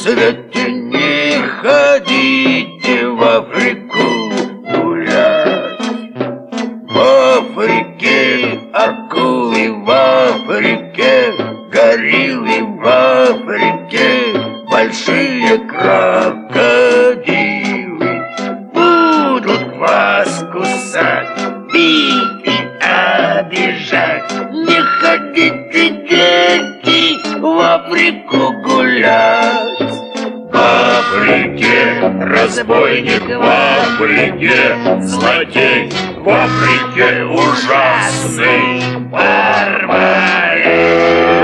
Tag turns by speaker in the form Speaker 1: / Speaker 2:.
Speaker 1: свете не ходите в Африку гулять. В Африке акулы, в Африке гориллы, в Африке большие крокодилы. Будут вас кусать, бить и обижать. Не ходите, дети, в Африку гулять. В Африке разбойник, в Африке злодей, в Африке ужасный барбарей.